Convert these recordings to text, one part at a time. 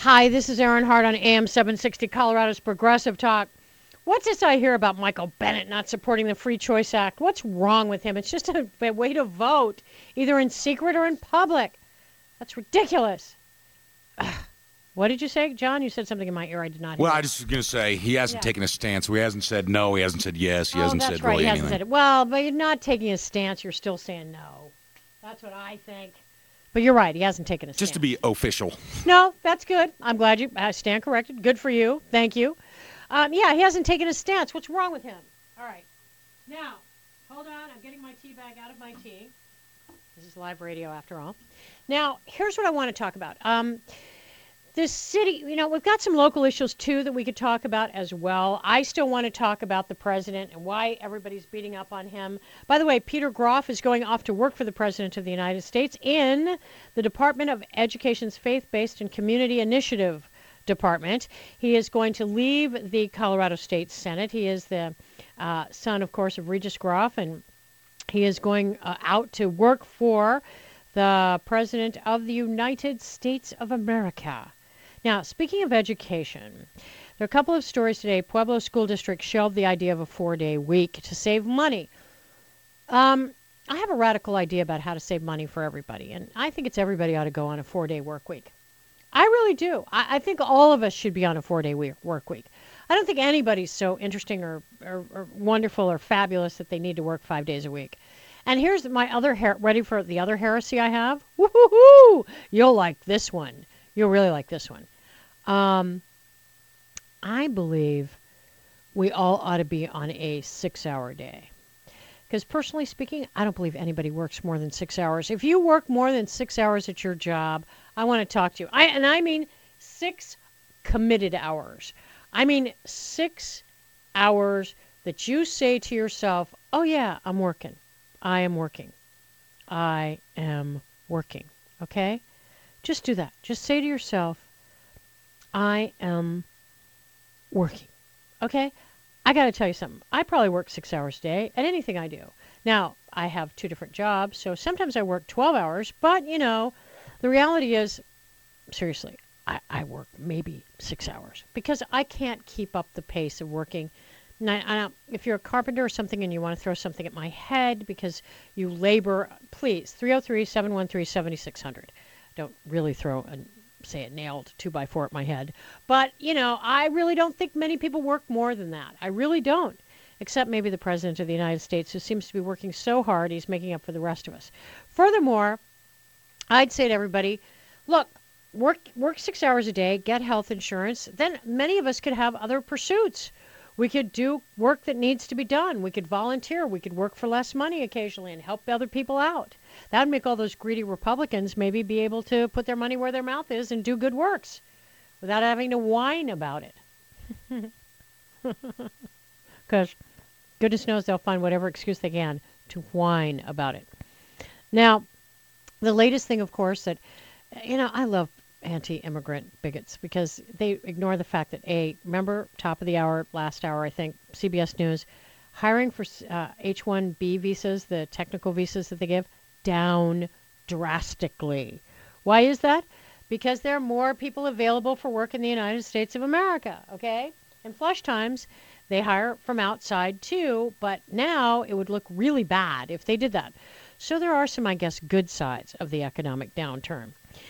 Hi, this is Aaron Hart on AM 760, Colorado's Progressive Talk. What's this I hear about Michael Bennet not supporting the Free Choice Act? What's wrong with him? It's just a way to vote, either in secret or in public. That's ridiculous. What did you say, John? You said something in my ear I did not hear. Well, I just was going to say he hasn't taken a stance. He hasn't said no. He hasn't said yes. He hasn't said really anything. Said it. Well, but you're not taking a stance. You're still saying no. That's what I think. But you're right. He hasn't taken a stance. Just to be official. No, that's good. I'm glad you stand corrected. Good for you. Thank you. He hasn't taken a stance. What's wrong with him? All right. Now, hold on. I'm getting my tea bag out of my tea. This is live radio after all. Now, here's what I want to talk about. This city, we've got some local issues, too, that we could talk about as well. I still want to talk about the president and why everybody's beating up on him. By the way, Peter Groff is going off to work for the president of the United States in the Department of Education's Faith-Based and Community Initiative Department. He is going to leave the Colorado State Senate. He is the son, of course, of Regis Groff, and he is going out to work for the President of the United States of America. Now, speaking of education, there are a couple of stories today. Pueblo School District shelved the idea of a 4-day week to save money. I have a radical idea about how to save money for everybody, and I think it's everybody ought to go on a 4-day work week. I really do. I think all of us should be on a 4-day work week. I don't think anybody's so interesting or wonderful or fabulous that they need to work 5 days a week. And here's my other ready for the other heresy I have? Woo-hoo-hoo! You'll like this one. You'll really like this one. I believe we all ought to be on a 6-hour day. Because personally speaking, I don't believe anybody works more than 6 hours. If you work more than 6 hours at your job, I want to talk to you. I mean 6 committed hours. I mean 6 hours that you say to yourself, oh yeah, I'm working. I am working. I am working. Okay? Just do that. Just say to yourself, I am working. Okay? I got to tell you something. I probably work 6 hours a day at anything I do. Now, I have 2 different jobs, so sometimes I work 12 hours, but, the reality is, seriously, I work maybe 6 hours because I can't keep up the pace of working. Now, if you're a carpenter or something and you want to throw something at my head because you labor, please, 303-713-7600. Don't really throw a nailed 2x4 at my head. But, I really don't think many people work more than that. I really don't. Except maybe the President of the United States, who seems to be working so hard he's making up for the rest of us. Furthermore, I'd say to everybody, look, work 6 hours a day, get health insurance. Then many of us could have other pursuits. We could do work that needs to be done. We could volunteer. We could work for less money occasionally and help other people out. That would make all those greedy Republicans maybe be able to put their money where their mouth is and do good works without having to whine about it. Because goodness knows they'll find whatever excuse they can to whine about it. Now, the latest thing, of course, that, I love anti-immigrant bigots because they ignore the fact that, remember, top of the hour, last hour, I think, CBS News, hiring for H-1B visas, the technical visas that they give, down drastically. Why is that? Because there are more people available for work in the United States of America, okay? In flush times, they hire from outside too, but now it would look really bad if they did that. So there are some, I guess, good sides of the economic downturn.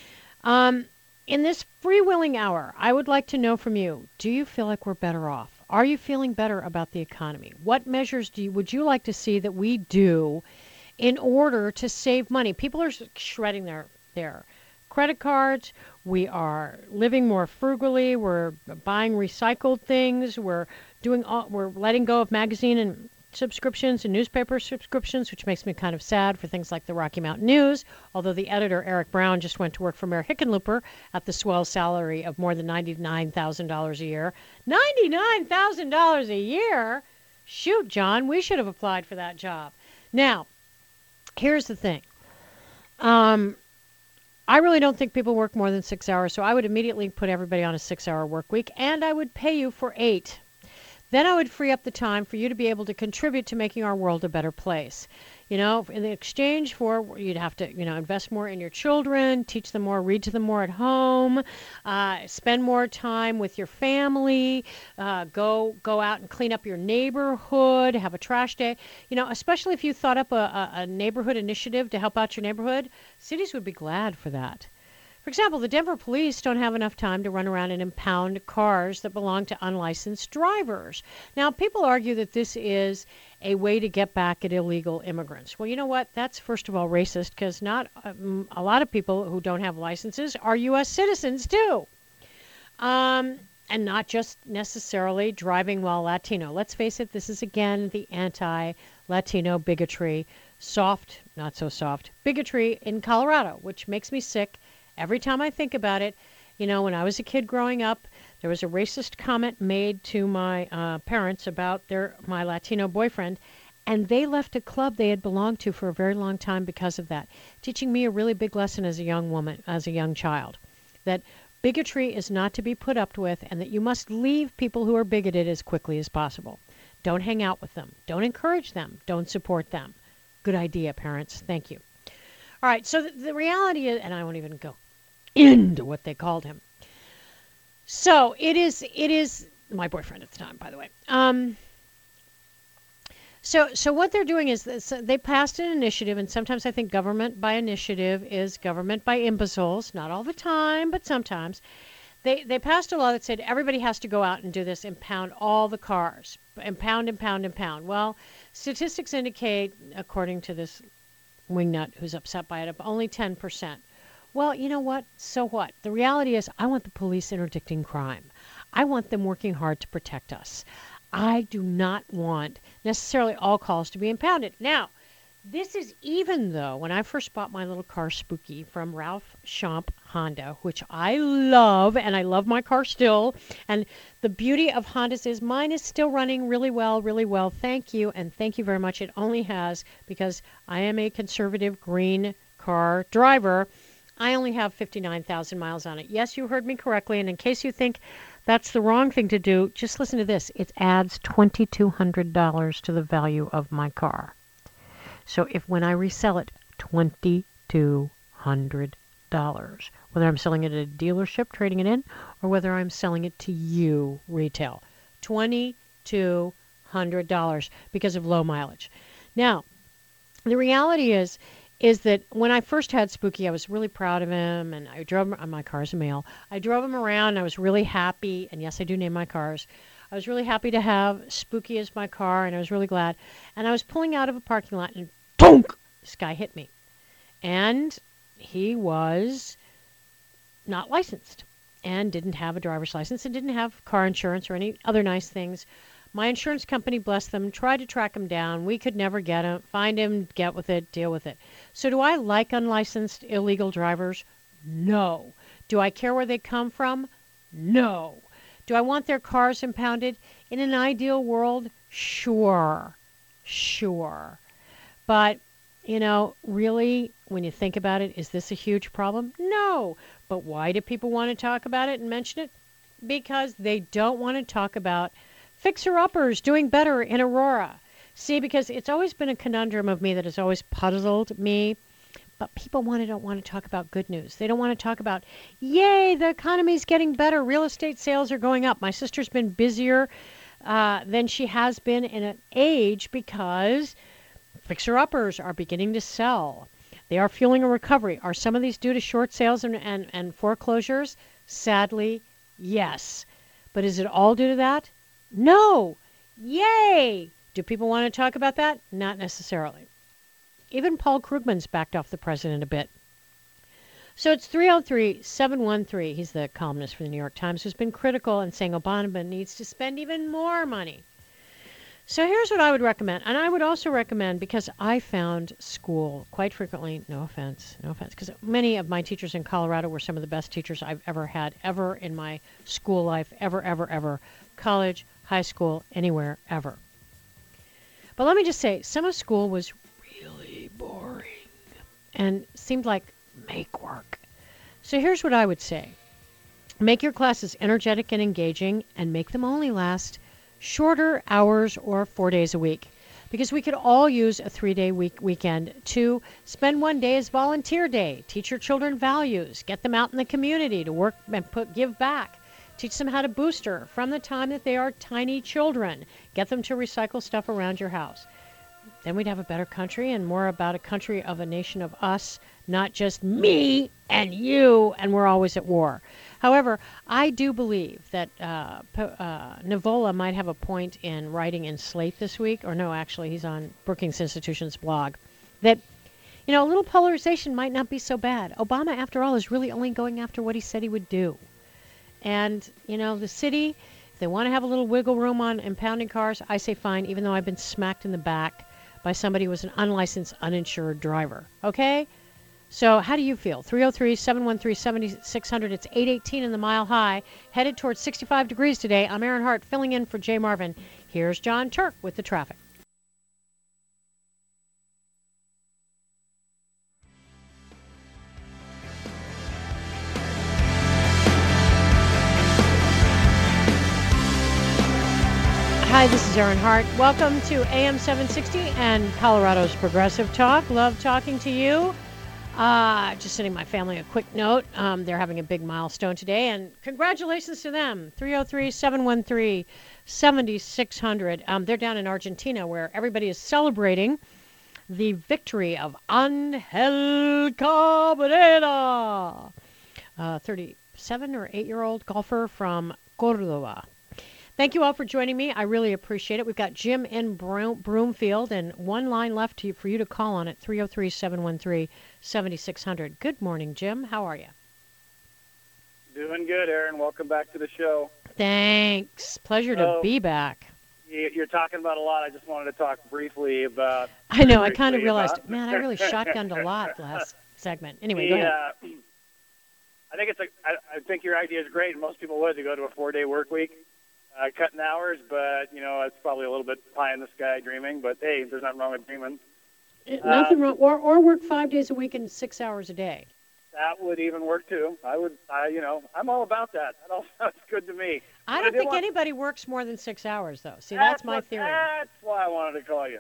In this freewheeling hour, I would like to know from you, do you feel like we're better off? Are you feeling better about the economy? What measures would you like to see that we do in order to save money? People are shredding their credit cards. We are living more frugally. We're buying recycled things. We're letting go of magazine and subscriptions and newspaper subscriptions, which makes me kind of sad for things like the Rocky Mountain News, although the editor, Eric Brown, just went to work for Mayor Hickenlooper at the swell salary of more than $99,000 a year. $99,000 a year? Shoot, John, we should have applied for that job. Now, here's the thing. I really don't think people work more than 6 hours, so I would immediately put everybody on a 6-hour work week, and I would pay you for 8. Then I would free up the time for you to be able to contribute to making our world a better place. In exchange for you'd have to, invest more in your children, teach them more, read to them more at home, spend more time with your family, go out and clean up your neighborhood, have a trash day. Especially if you thought up a neighborhood initiative to help out your neighborhood, cities would be glad for that. For example, the Denver police don't have enough time to run around and impound cars that belong to unlicensed drivers. Now, people argue that this is a way to get back at illegal immigrants. Well, you know what? That's, first of all, racist because not a lot of people who don't have licenses are U.S. citizens, too. And not just necessarily driving while Latino. Let's face it, this is, again, the anti-Latino bigotry, soft, not so soft, bigotry in Colorado, which makes me sick. Every time I think about it, when I was a kid growing up, there was a racist comment made to my parents about my Latino boyfriend, and they left a club they had belonged to for a very long time because of that, teaching me a really big lesson as a young woman, as a young child, that bigotry is not to be put up with and that you must leave people who are bigoted as quickly as possible. Don't hang out with them. Don't encourage them. Don't support them. Good idea, parents. Thank you. All right, so the reality is, and I won't even go into what they called him. So it is my boyfriend at the time, by the way. So what they're doing is this, they passed an initiative, and sometimes I think government by initiative is government by imbeciles. Not all the time, but sometimes. They passed a law that said everybody has to go out and do this, impound all the cars. Impound. Well, statistics indicate, according to this wingnut who's upset by it, only 10%. Well, you know what? So what? The reality is I want the police interdicting crime. I want them working hard to protect us. I do not want necessarily all calls to be impounded. Now, this is even though when I first bought my little car Spooky from Ralph Champ Honda, which I love, and I love my car still. And the beauty of Hondas is mine is still running really well, really well. Thank you, and thank you very much. It only has, because I am a conservative green car driver, I only have 59,000 miles on it. Yes, you heard me correctly, and in case you think that's the wrong thing to do, just listen to this. It adds $2,200 to the value of my car. So when I resell it, $2,200, whether I'm selling it at a dealership, trading it in, or whether I'm selling it to you retail, $2,200 because of low mileage. Now, the reality is that when I first had Spooky, I was really proud of him, and I drove him, my car's a male. I drove him around, and I was really happy, and yes, I do name my cars. I was really happy to have Spooky as my car, and I was really glad. And I was pulling out of a parking lot, and bonk, this guy hit me. And he was not licensed and didn't have a driver's license and didn't have car insurance or any other nice things. My insurance company, bless them, tried to track him down. We could never get him, find him, get with it, deal with it. So do I like unlicensed illegal drivers? No. Do I care where they come from? No. Do I want their cars impounded? In an ideal world, sure. But, really, when you think about it, is this a huge problem? No. But why do people want to talk about it and mention it? Because they don't want to talk about fixer-uppers doing better in Aurora. See, because it's always been a conundrum of me that has always puzzled me. But people don't want to talk about good news. They don't want to talk about, yay, the economy's getting better. Real estate sales are going up. My sister's been busier than she has been in an age because fixer-uppers are beginning to sell. They are fueling a recovery. Are some of these due to short sales and foreclosures? Sadly, yes. But is it all due to that? No. Yay. Do people want to talk about that? Not necessarily. Even Paul Krugman's backed off the president a bit. So it's 303-713. He's the columnist for the New York Times who's been critical and saying Obama needs to spend even more money. So here's what I would recommend. And I would also recommend, because I found school quite frequently, no offense, because many of my teachers in Colorado were some of the best teachers I've ever had, ever in my school life, ever. College, high school, anywhere, ever. But let me just say, some of school was really boring and seemed like make work. So here's what I would say. Make your classes energetic and engaging, and make them only last shorter hours or 4 days a week. because we could all use a 3-day weekend to spend one day as volunteer day, teach your children values, get them out in the community to work and give back, teach them how to booster from the time that they are tiny children, get them to recycle stuff around your house. Then we'd have a better country and more about a country of a nation of us, not just me and you, and we're always at war. However, I do believe that Nivola might have a point in writing in Slate this week, or no, actually, he's on Brookings Institution's blog, that, a little polarization might not be so bad. Obama, after all, is really only going after what he said he would do. And, the city, if they want to have a little wiggle room on impounding cars, I say fine, even though I've been smacked in the back by somebody who was an unlicensed, uninsured driver. Okay? So how do you feel? 303-713-7600. It's 818 in the Mile High, headed towards 65 degrees today. I'm Aaron Hart, filling in for Jay Marvin. Here's John Turk with the traffic. Hi, this is Aaron Hart. Welcome to AM 760 and Colorado's Progressive Talk. Love talking to you. Just sending my family a quick note. They're having a big milestone today, and congratulations to them. 303-713-7600. They're down in Argentina, where everybody is celebrating the victory of Angel Cabrera, 37 or 8-year-old golfer from Córdoba. Thank you all for joining me. I really appreciate it. We've got Jim in Broomfield, and one line left for you to call on at 303-713-7600. Good morning, Jim. How are you? Doing good, Aaron. Welcome back to the show. Thanks. Pleasure to be back. You're talking about a lot. I just wanted to talk briefly about... I know. I kind of realized, man, I really shotgunned a lot last segment. Anyway, go ahead. I think your idea is great. Most people would to go to a 4-day work week. Cutting hours, but, it's probably a little bit pie in the sky dreaming. But, hey, there's nothing wrong with dreaming. Nothing wrong. Or work 5 days a week and 6 hours a day. That would even work, too. I'm all about that. That all sounds good to me. I don't think anybody works more than 6 hours, though. See, that's my theory. That's why I wanted to call you.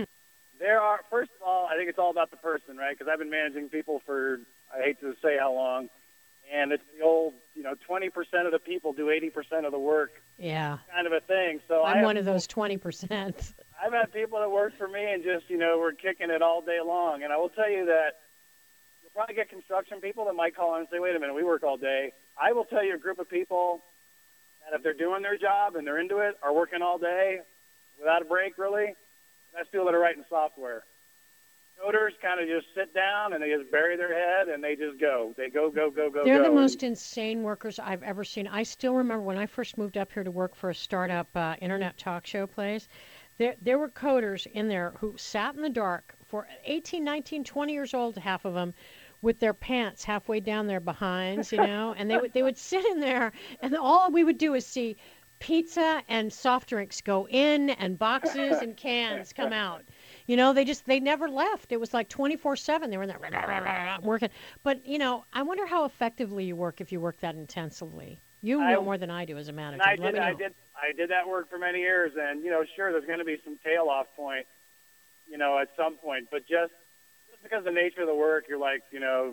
First of all, I think it's all about the person, right? Because I've been managing people for, I hate to say how long, and it's the old, 20% of the people do 80% of the work. Yeah. Kind of a thing. So I'm one of those 20%. I've had people that work for me and just, we're kicking it all day long. And I will tell you that you'll probably get construction people that might call in and say, wait a minute, we work all day. I will tell you a group of people that if they're doing their job and they're into it, are working all day without a break, really, that's people that are writing software. Coders kind of just sit down and they just bury their head and they just go. They go. They're the most insane workers I've ever seen. I still remember when I first moved up here to work for a startup internet talk show place, there were coders in there who sat in the dark for 18, 19, 20 years old, half of them, with their pants halfway down their behinds, and they would sit in there, and all we would do is see pizza and soft drinks go in and boxes and cans come out. They never left. It was like 24/7. They were in there working. But, I wonder how effectively you work if you work that intensively. You know more than I do as a manager. I did that work for many years, and, sure, there's going to be some tail off point, at some point. But just because of the nature of the work, you're like,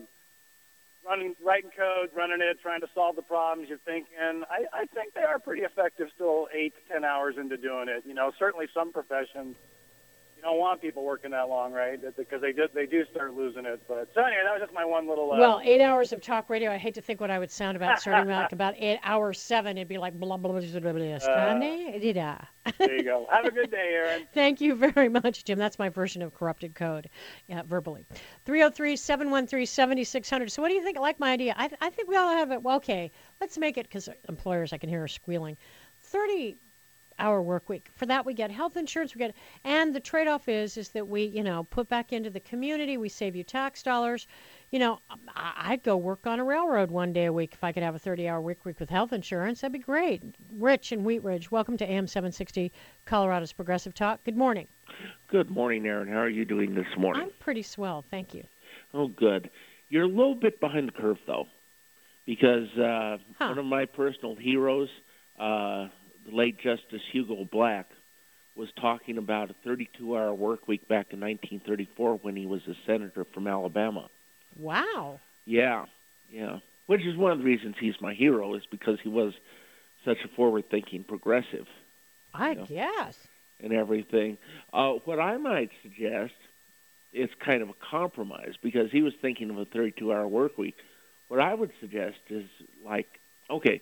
writing code, running it, trying to solve the problems you're thinking. I think they are pretty effective still 8 to 10 hours into doing it. Certainly some professions. Don't want people working that long, right? Because they do start losing it. But so anyway, that was just my one little. Well, 8 hours of talk radio. I hate to think what I would sound about starting about 8 hours 7. It'd be like blah blah blah blah blah. There you go. Have a good day, Aaron. Thank you very much, Jim. That's my version of corrupted code, verbally. 303-713-7600. So what do you think? I like my idea. I think we all have it. Well, okay, let's make it, because employers I can hear are squealing. 30-hour work week. For that, we get health insurance. And the trade-off is that we, put back into the community. We save you tax dollars. I'd go work on a railroad one day a week if I could have a 30-hour work week with health insurance. That'd be great. Rich in Wheat Ridge, welcome to AM 760, Colorado's Progressive Talk. Good morning. Good morning, Aaron. How are you doing this morning? I'm pretty swell, thank you. Oh, good. You're a little bit behind the curve, though, because one of my personal heroes, the late Justice Hugo Black, was talking about a 32-hour work week back in 1934 when he was a senator from Alabama. Wow. Yeah, yeah. Which is one of the reasons he's my hero, is because he was such a forward-thinking progressive. I guess. And everything. What I might suggest is kind of a compromise, because he was thinking of a 32-hour work week. What I would suggest is, like, okay,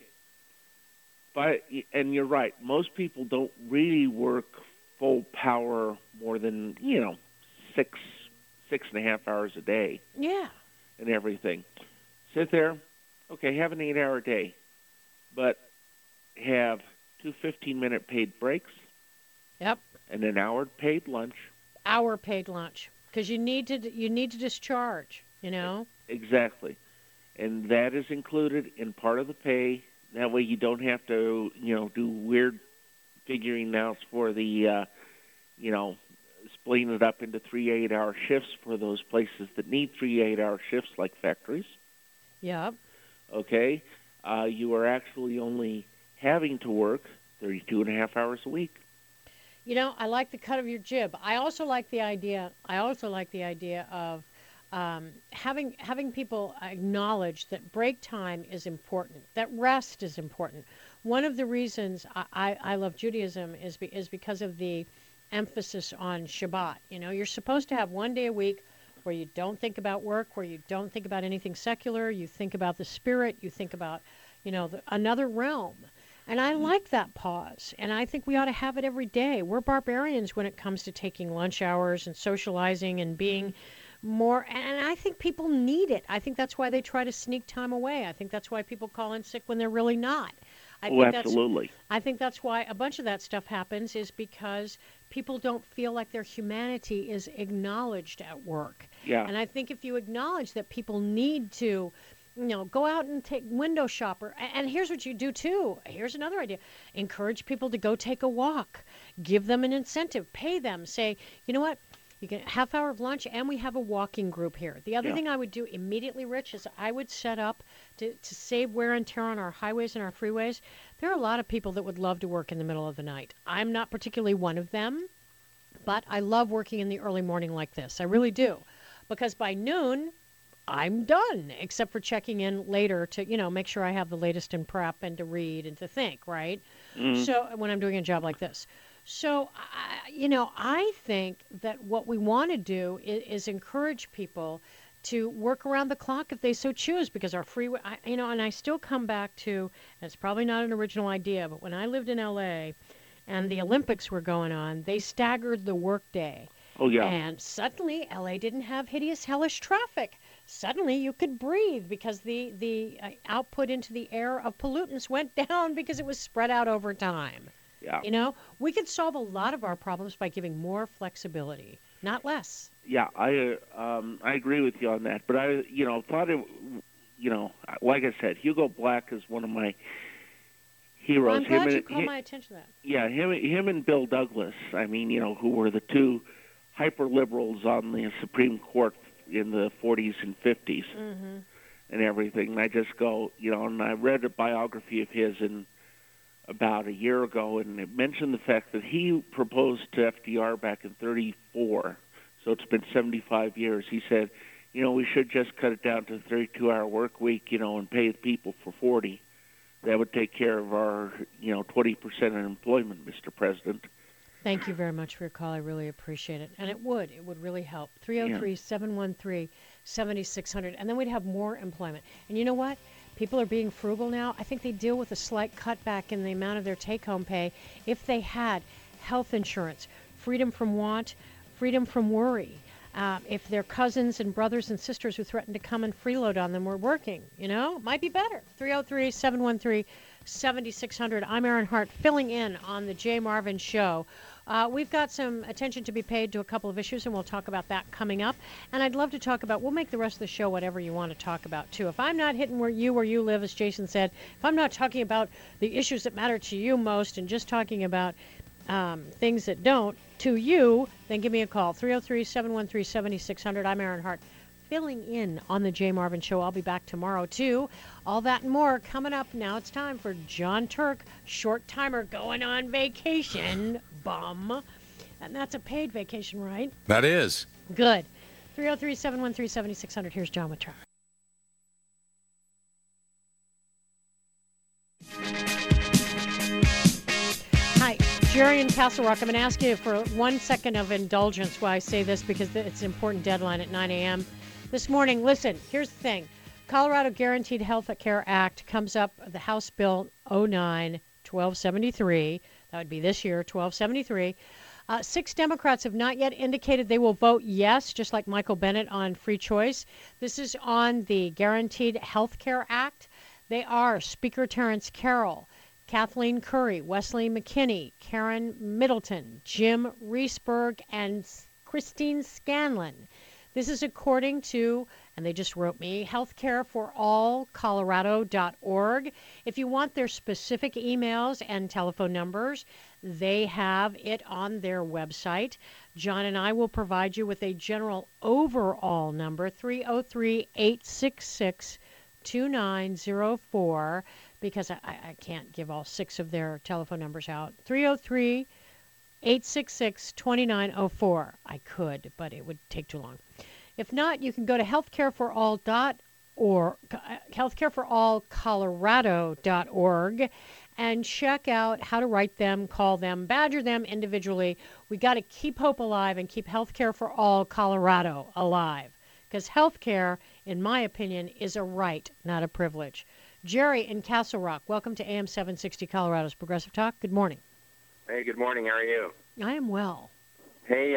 and you're right, most people don't really work full power more than, 6.5 hours a day. Yeah. And everything. Sit there, okay, have an 8-hour day, but have 2 15-minute paid breaks. Yep. And an hour paid lunch. Hour paid lunch, because you need to discharge. Exactly, and that is included in part of the pay. That way, you don't have to do weird figuring outs for the splitting it up into 3 8-hour shifts for those places that need 3 8-hour shifts, like factories. Yep. Okay, you are actually only having to work 32.5 hours a week. I like the cut of your jib. I also like the idea of having people acknowledge that break time is important, that rest is important. One of the reasons I love Judaism is because of the emphasis on Shabbat. You're supposed to have one day a week where you don't think about work, where you don't think about anything secular. You think about the spirit. You think about, another realm. And I like that pause, and I think we ought to have it every day. We're barbarians when it comes to taking lunch hours and socializing and being more, and I think people need it. I think that's why they try to sneak time away. I think that's why people call in sick when they're really not. Absolutely. I think that's why a bunch of that stuff happens, is because people don't feel like their humanity is acknowledged at work. Yeah. And I think if you acknowledge that people need to go out and take window shopper. And here's what you do, too. Here's another idea. Encourage people to go take a walk. Give them an incentive. Pay them. Say, you know what? You get a half hour of lunch, and we have a walking group here. The other thing I would do immediately, Rich, is I would set up to save wear and tear on our highways and our freeways. There are a lot of people that would love to work in the middle of the night. I'm not particularly one of them, but I love working in the early morning like this. I really do. Because by noon, I'm done, except for checking in later to, make sure I have the latest in prep and to read and to think, right? Mm-hmm. So when I'm doing a job like this. So, I think that what we want to do is encourage people to work around the clock if they so choose, because our freeway, and I still come back to, and it's probably not an original idea, but when I lived in L.A. and the Olympics were going on, they staggered the workday. Oh, yeah. And suddenly, L.A. didn't have hideous, hellish traffic. Suddenly, you could breathe because the output into the air of pollutants went down because it was spread out over time. Yeah. We could solve a lot of our problems by giving more flexibility, not less. Yeah, I agree with you on that. But I, thought it, like I said, Hugo Black is one of my heroes. Well, I'm glad you called my attention to that. Yeah, him and Bill Douglas. I mean, who were the two hyper liberals on the Supreme Court in the 40s and 50s and everything. And I just go, and I read a biography of his about a year ago, and it mentioned the fact that he proposed to FDR back in 34, so it's been 75 years. He said, we should just cut it down to a 32-hour work week, and pay people for 40. That would take care of our, 20% unemployment, Mr. President. Thank you very much for your call. I really appreciate it. And it would really help. 303-713-7600. And then we'd have more employment. And you know what? People are being frugal now. I think they deal with a slight cutback in the amount of their take-home pay if they had health insurance, freedom from want, freedom from worry. If their cousins and brothers and sisters who threatened to come and freeload on them were working, might be better. 303-713-7600. I'm Erin Hart, filling in on the Jay Marvin Show. We've got some attention to be paid to a couple of issues, and we'll talk about that coming up. And I'd love to talk about, we'll make the rest of the show whatever you want to talk about, too. If I'm not hitting where you live, as Jason said, if I'm not talking about the issues that matter to you most and just talking about things that don't to you, then give me a call. 303-713-7600. I'm Erin Hart, filling in on the Jay Marvin Show. I'll be back tomorrow, too. All that and more coming up. Now it's time for John Turk, short timer, going on vacation. bum. And that's a paid vacation, right? That is. Good. 303-713-7600. Here's John with traffic. Hi, Jerry in Castle Rock. I'm going to ask you for 1 second of indulgence while I say this because it's an important deadline at 9 a.m. this morning. Listen, here's the thing. Colorado Guaranteed Health Care Act comes up, the House Bill 09-1273. That would be this year, 1273. 6 Democrats have not yet indicated they will vote yes, just like Michael Bennet on free choice. This is on the Guaranteed Health Care Act. They are Speaker Terrence Carroll, Kathleen Curry, Wesley McKinney, Karen Middleton, Jim Reesberg, and Christine Scanlon. This is according to, and they just wrote me, healthcareforallcolorado.org. If you want their specific emails and telephone numbers, they have it on their website. John and I will provide you with a general overall number, 303-866-2904, because I can't give all 6 of their telephone numbers out. 303-866-2904. I could, but it would take too long. If not, you can go to healthcareforallcolorado.org and check out how to write them, call them, badger them individually. We got to keep hope alive and keep Healthcare for All Colorado alive, because healthcare, in my opinion, is a right, not a privilege. Jerry in Castle Rock, welcome to AM 760 Colorado's Progressive Talk. Good morning. Hey, good morning. How are you? I am well. Hey,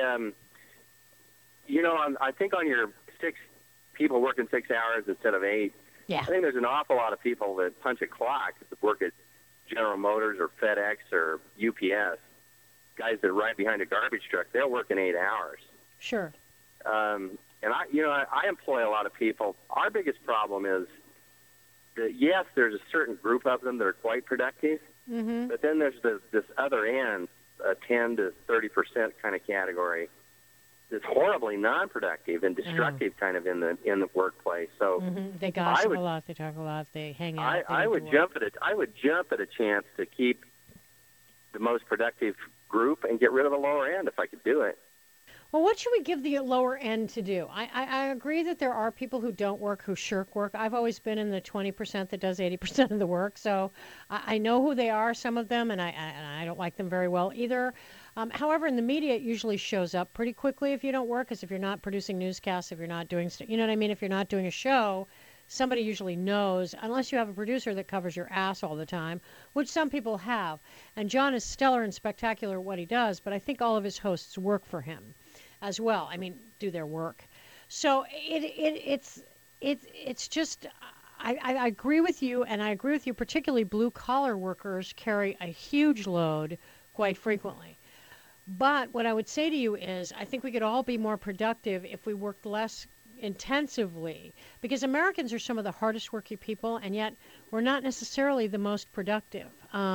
I think on your 6 people working 6 hours instead of 8, Yeah. I think there's an awful lot of people that punch a clock that work at General Motors or FedEx or UPS. Guys that ride behind a garbage truck, they'll work in 8 hours. Sure. And I employ a lot of people. Our biggest problem is that, yes, there's a certain group of them that are quite productive, but then there's this other end, a 10 to 30% kind of category that's horribly non-productive and destructive kind of in the workplace. So they gossip a lot, they talk a lot, they hang out. I would jump at a chance to keep the most productive group and get rid of the lower end if I could do it. Well, what should we give the lower end to do? I agree that there are people who don't work, who shirk work. I've always been in the 20% that does 80% of the work, so I know who they are, some of them, and I don't like them very well either. However, in the media, it usually shows up pretty quickly if you don't work, because if you're not producing newscasts, if you're not doing, you know what I mean? If you're not doing a show, somebody usually knows, unless you have a producer that covers your ass all the time, which some people have. And John is stellar and spectacular at what he does, but I think all of his hosts work for him as well. I mean, do their work. So it's just, I agree with you, and I agree with you, particularly blue-collar workers carry a huge load quite frequently. But what I would say to you is I think we could all be more productive if we worked less intensively, because Americans are some of the hardest working people, and yet we're not necessarily the most productive.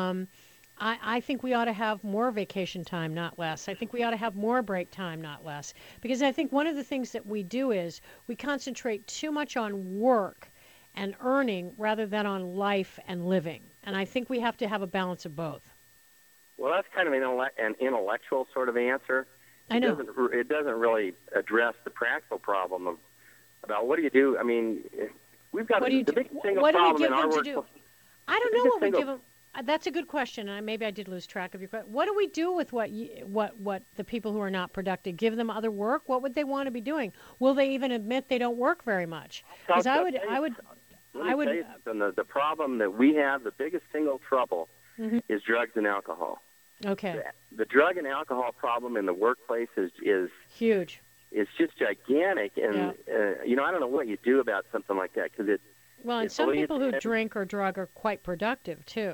I think we ought to have more vacation time, not less. I think we ought to have more break time, not less, because I think one of the things that we do is we concentrate too much on work and earning rather than on life and living. And I think we have to have a balance of both. Well, that's kind of an intellectual sort of answer. I know. It doesn't really address the practical problem about what do you do. I mean, we've got the big single problem in our workplace. I don't know what we give them. That's a good question, and maybe I did lose track of your question. What do we do with what the people who are not productive? Give them other work? What would they want to be doing? Will they even admit they don't work very much? Because I would. The problem that we have, the biggest single trouble, is drugs and alcohol. Okay. The drug and alcohol problem in the workplace is huge. It's just gigantic, and I don't know what you do about something like that, because it. Well, and some people who drink or drug are quite productive too.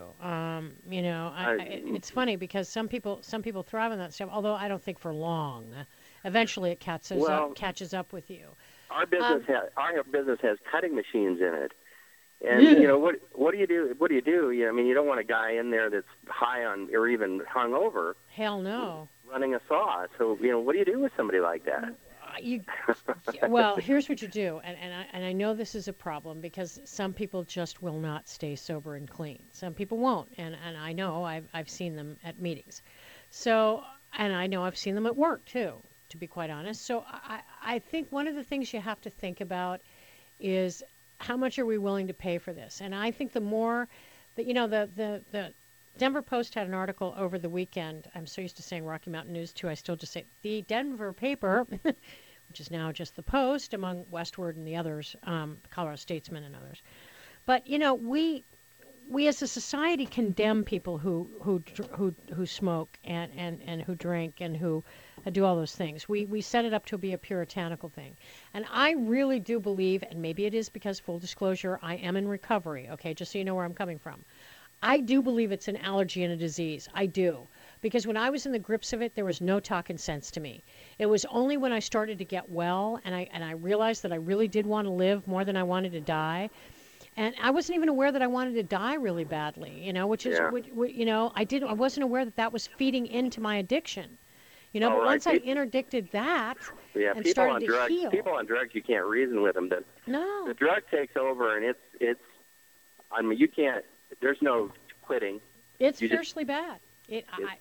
It's funny because some people thrive on that stuff. Although I don't think for long. Eventually, it catches up with you. Our business has cutting machines in it, and what do you do? What do you do? I mean, you don't want a guy in there that's high on or even hungover. Hell no. Running a saw. So what do you do with somebody like that? Well, here's what you do, and I know this is a problem because some people just will not stay sober and clean. Some people won't, and I know I've seen them at meetings. So, and I know I've seen them at work too, to be quite honest. So I think one of the things you have to think about is how much are we willing to pay for this? And I think the more that, the Denver Post had an article over the weekend. I'm so used to saying Rocky Mountain News too. I still just say the Denver paper, which is now just the Post among Westward and the others, Colorado Statesman and others. But, we as a society condemn people who smoke and who drink and who do all those things. We set it up to be a puritanical thing. And I really do believe, and maybe it is because, full disclosure, I am in recovery, okay, just so you know where I'm coming from. I do believe it's an allergy and a disease. I do. Because when I was in the grips of it, there was no talking sense to me. It was only when I started to get well and I realized that I really did want to live more than I wanted to die. And I wasn't even aware that I wanted to die really badly, which is, I wasn't aware that was feeding into my addiction, but right. once I interdicted that and people started on to drugs, heal. people on drugs, you can't reason with them. No. The drug takes over, and you can't, there's no quitting. It's fiercely bad. And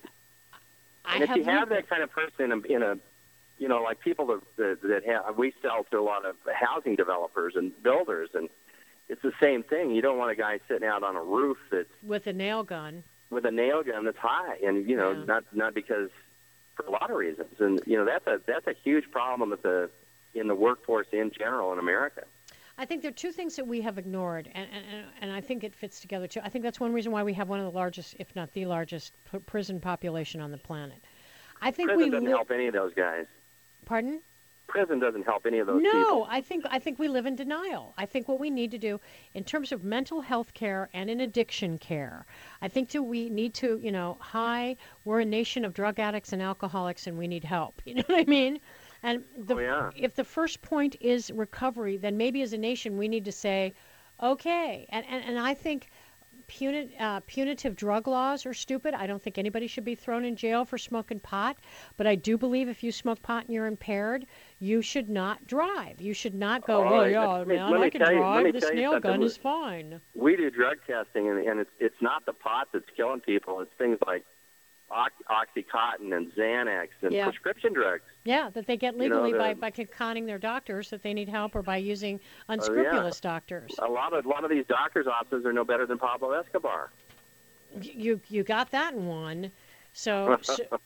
if you have that kind of person in a like people that have, we sell to a lot of housing developers and builders, and it's the same thing. You don't want a guy sitting out on a roof that's with a nail gun that's high, and not because, for a lot of reasons, and that's a huge problem in the workforce in general in America. I think there are two things that we have ignored, and I think it fits together too. I think that's one reason why we have one of the largest, if not the largest, prison population on the planet. I think prison doesn't help any of those guys. Pardon? Prison doesn't help any of those people. No, I think we live in denial. I think what we need to do in terms of mental health care and in addiction care, I think we need to, we're a nation of drug addicts and alcoholics and we need help. You know what I mean? And if the first point is recovery, then maybe as a nation we need to say, okay, and I think punitive drug laws are stupid. I don't think anybody should be thrown in jail for smoking pot, but I do believe if you smoke pot and you're impaired, you should not drive. You should not go, I can drive, this nail gun is fine. We do drug testing, and it's not the pot that's killing people. It's things like Oxycontin and Xanax and prescription drugs. Yeah, that they get legally by conning their doctors that they need help, or by using unscrupulous doctors. A lot of these doctors' offices are no better than Pablo Escobar. You got that in one. So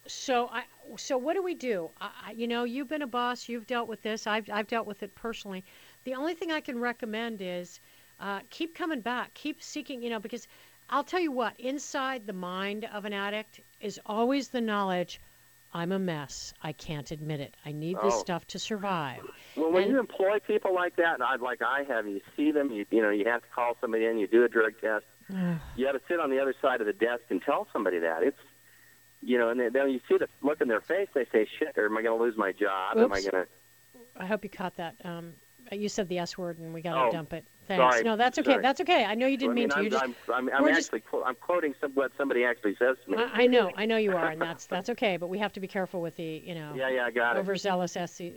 what do we do? You've been a boss. You've dealt with this. I've dealt with it personally. The only thing I can recommend is keep coming back. Keep seeking. Because I'll tell you what. Inside the mind of an addict is always the knowledge, I'm a mess. I can't admit it. I need this stuff to survive. Well, when you employ people like that, like I have, you see them, you have to call somebody in, you do a drug test. You have to sit on the other side of the desk and tell somebody that. It's, and then you see the look in their face, they say, shit, or am I going to lose my job? Oops. Am I going to... I hope you caught that. You said the S word, and we got to dump it. Thanks. Sorry. No, that's okay. Sorry. That's okay. I know you didn't mean to. I'm quoting what somebody actually says to me. I know you are, and that's okay. But we have to be careful with the I got it. overzealous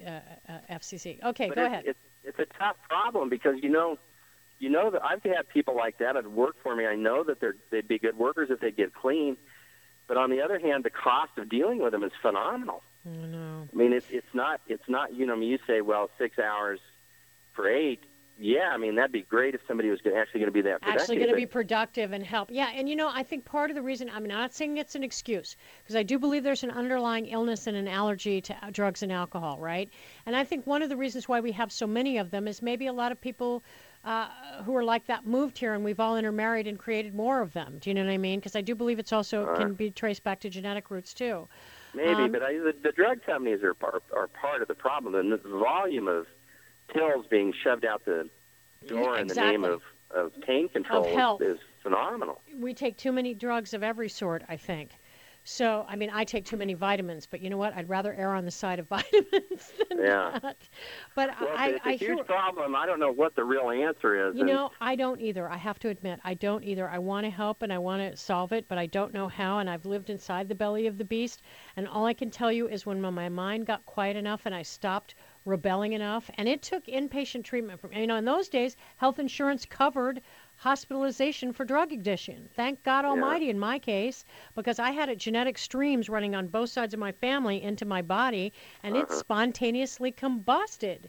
FCC. Okay, but go ahead. It's a tough problem because that I've had people like that that work for me. I know that they'd be good workers if they get clean, but on the other hand, the cost of dealing with them is phenomenal. I know. I mean, it's not. You say, well, 6 hours for 8. Yeah, I mean, that'd be great if somebody was actually going to be that productive. Actually going to be productive and help. Yeah, and I think part of the reason, I'm not saying it's an excuse, because I do believe there's an underlying illness and an allergy to drugs and alcohol, right? And I think one of the reasons why we have so many of them is maybe a lot of people who are like that moved here, and we've all intermarried and created more of them. Do you know what I mean? Because I do believe it's also can be traced back to genetic roots, too. Maybe, but the drug companies are part of the problem, and the volume of pills being shoved out the door in the name of pain control is phenomenal. We take too many drugs of every sort, I think. So, I mean, I take too many vitamins, but you know what? I'd rather err on the side of vitamins than not. But it's a huge problem. I don't know what the real answer is. I don't either. I have to admit, I don't either. I want to help and I want to solve it, but I don't know how, and I've lived inside the belly of the beast, and all I can tell you is when my mind got quiet enough and I stopped rebelling enough, and it took inpatient treatment from, in those days, health insurance covered hospitalization for drug addiction. Thank God Almighty in my case, because I had genetic streams running on both sides of my family into my body, and it spontaneously combusted.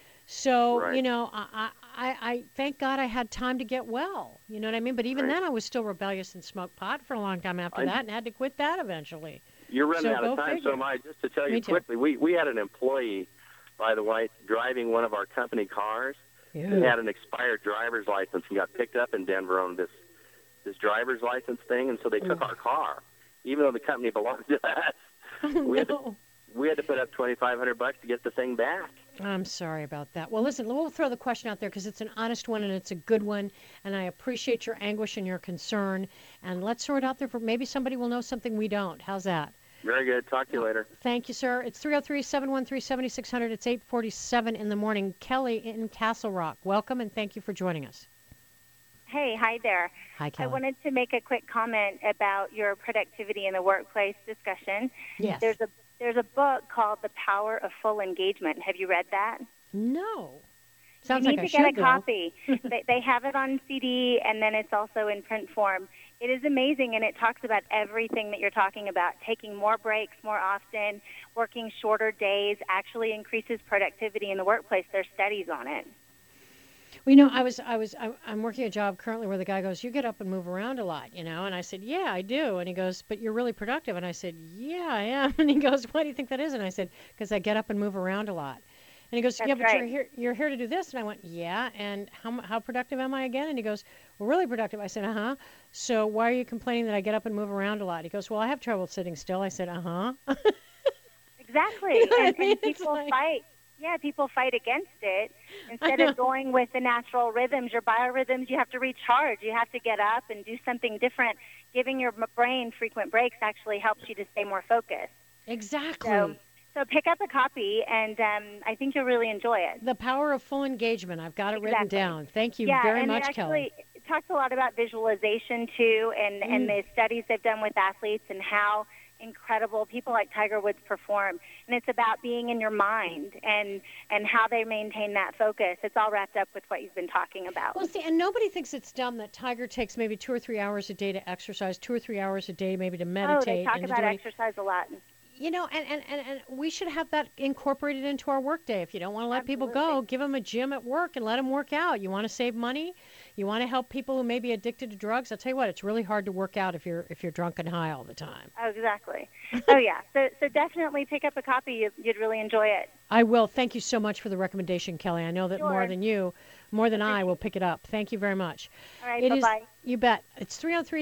So, you know, I thank God I had time to get well. You know what I mean? But even then, I was still rebellious and smoked pot for a long time after that, and had to quit that eventually. You're running out of time, so am I. Just to tell you quickly, we had an employee, by the way, driving one of our company cars. He had an expired driver's license and got picked up in Denver on this driver's license thing, and so they took our car, even though the company belonged to us. We had to put up $2,500 to get the thing back. I'm sorry about that. Well, listen, we'll throw the question out there because it's an honest one and it's a good one, and I appreciate your anguish and your concern. And let's throw it out there for maybe somebody will know something we don't. How's that? Very good. Talk to you later. Thank you, sir. It's 303-713-7600. It's 8:47 in the morning. Kelly in Castle Rock. Welcome, and thank you for joining us. Hey, hi there. Hi, Kelly. I wanted to make a quick comment about your productivity in the workplace discussion. Yes. There's a book called The Power of Full Engagement. Have you read that? No. Sounds you like need I to get a should, copy. They have it on CD, and then it's also in print form. It is amazing, and it talks about everything that you're talking about. Taking more breaks more often, working shorter days actually increases productivity in the workplace. There's studies on it. Well, you know, I'm working a job currently where the guy goes, "You get up and move around a lot, you know?" And I said, "Yeah, I do." And he goes, "But you're really productive." And I said, "Yeah, I am." And he goes, "Why do you think that is?" And I said, "Because I get up and move around a lot." And he goes, That's "Yeah, but right. you're here to do this." And I went, "Yeah, and how productive am I again?" And he goes, "Well, really productive." I said, "Uh-huh. So why are you complaining that I get up and move around a lot?" He goes, "Well, I have trouble sitting still." I said, "Uh-huh." Exactly. You know what I mean? And people fight. Yeah, people fight against it. Instead of going with the natural rhythms, your biorhythms, you have to recharge. You have to get up and do something different. Giving your brain frequent breaks actually helps you to stay more focused. Exactly. So pick up a copy, and I think you'll really enjoy it. The Power of Full Engagement. I've got it written down. Thank you very much, Kelly. It talks a lot about visualization, too, and the studies they've done with athletes and how incredible people like Tiger Woods perform. And it's about being in your mind and how they maintain that focus. It's all wrapped up with what you've been talking about. Well, see, and nobody thinks it's dumb that Tiger takes maybe 2 or 3 hours a day to exercise, 2 or 3 hours a day maybe to meditate. Oh, they talk about exercise a lot. You know, and we should have that incorporated into our workday. If you don't want to let people go, give them a gym at work and let them work out. You want to save money? You want to help people who may be addicted to drugs? I'll tell you what, it's really hard to work out if you're drunk and high all the time. Oh, exactly. Oh, yeah. So definitely pick up a copy. You'd really enjoy it. I will. Thank you so much for the recommendation, Kelly. I know that more than I will pick it up. Thank you very much. All right, bye-bye. You bet. It's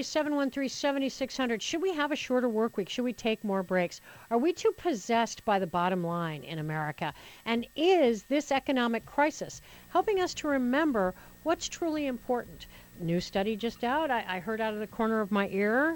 303-713-7600. Should we have a shorter work week? Should we take more breaks? Are we too possessed by the bottom line in America? And is this economic crisis helping us to remember what's truly important? New study just out, I heard out of the corner of my ear,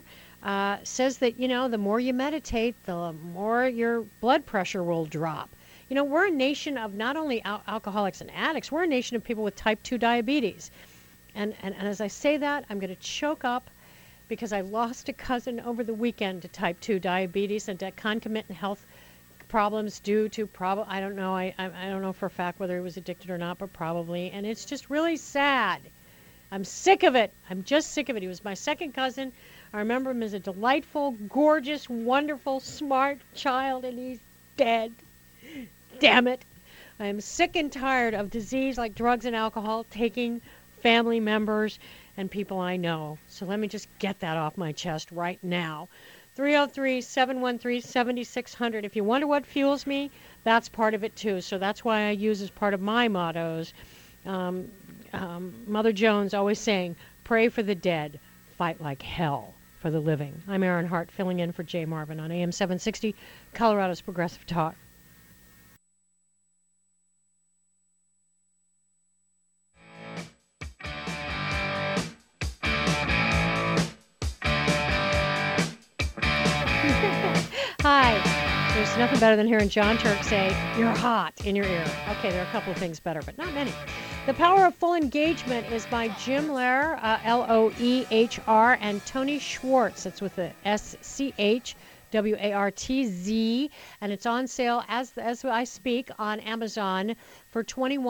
says that, you know, the more you meditate, the more your blood pressure will drop. You know, we're a nation of not only alcoholics and addicts, we're a nation of people with type 2 diabetes. And as I say that, I'm going to choke up because I lost a cousin over the weekend to type 2 diabetes and to concomitant health problems due to I don't know. I don't know for a fact whether he was addicted or not, but probably. And it's just really sad. I'm sick of it. I'm just sick of it. He was my second cousin. I remember him as a delightful, gorgeous, wonderful, smart child, and he's dead. Damn it. I am sick and tired of disease like drugs and alcohol taking family members and people I know. So let me just get that off my chest right now. 303-713-7600. If you wonder what fuels me, that's part of it too. So that's why I use as part of my mottos. Mother Jones always saying, pray for the dead, fight like hell for the living. I'm Aaron Hart filling in for Jay Marvin on AM 760, Colorado's Progressive Talk. Hi. There's nothing better than hearing John Turk say, "You're hot" in your ear. Okay, there are a couple of things better, but not many. The Power of Full Engagement is by Jim Loehr, Loehr, and Tony Schwartz. That's with the SCH. WARTZ, and it's on sale as I speak on Amazon for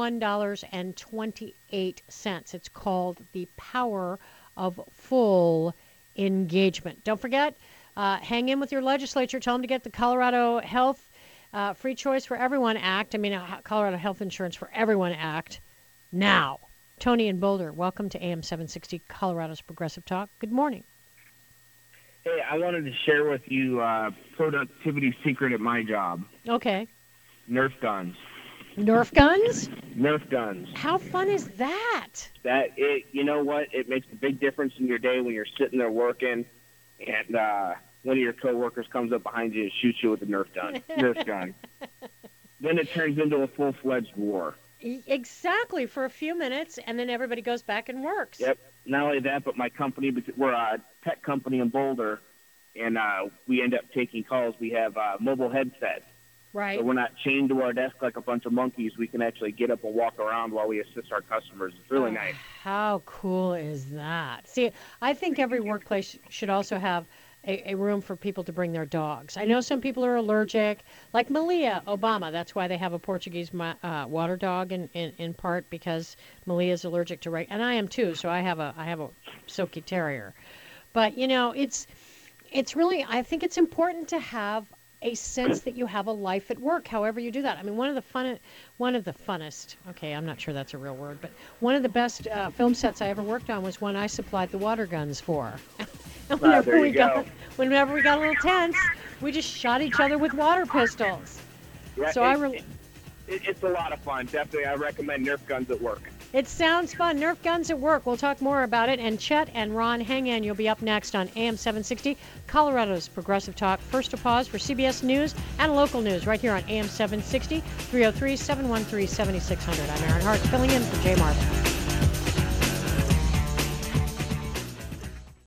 $21.28. It's called The Power of Full Engagement. Don't forget, hang in with your legislature. Tell them to get the Colorado Health Free Choice for Everyone Act. Colorado Health Insurance for Everyone Act now. Tony in Boulder, welcome to AM 760, Colorado's Progressive Talk. Good morning. Hey, I wanted to share with you productivity secret at my job. Okay. Nerf guns. Nerf guns? Nerf guns. How fun is that? You know what? It makes a big difference in your day when you're sitting there working, and one of your coworkers comes up behind you and shoots you with a Nerf gun. Nerf gun. Then it turns into a full-fledged war. Exactly, for a few minutes, and then everybody goes back and works. Yep. Not only that, but my company, because we're a tech company in Boulder, and we end up taking calls. We have mobile headsets. Right. So we're not chained to our desk like a bunch of monkeys. We can actually get up and walk around while we assist our customers. It's really nice. How cool is that? See, I think every workplace should also have a room for people to bring their dogs. I know some people are allergic, like Malia Obama. That's why they have a Portuguese water dog in part, because Malia is allergic to and I am too. So I have a Silky Terrier. But it's really, I think it's important to have a sense that you have a life at work, however you do that. I mean, one of the funnest, okay, I'm not sure that's a real word, but one of the best film sets I ever worked on was one I supplied the water guns for. And whenever we got a little tense, we just shot each other with water pistols. Yeah, So it's a lot of fun. Definitely, I recommend Nerf guns at work. It sounds fun. Nerf guns at work. We'll talk more about it. And Chet and Ron, hang in. You'll be up next on AM 760, Colorado's Progressive Talk. First to pause for CBS News and local news right here on AM 760, 303-713-7600. I'm Aaron Hart, filling in for Jay Marvin.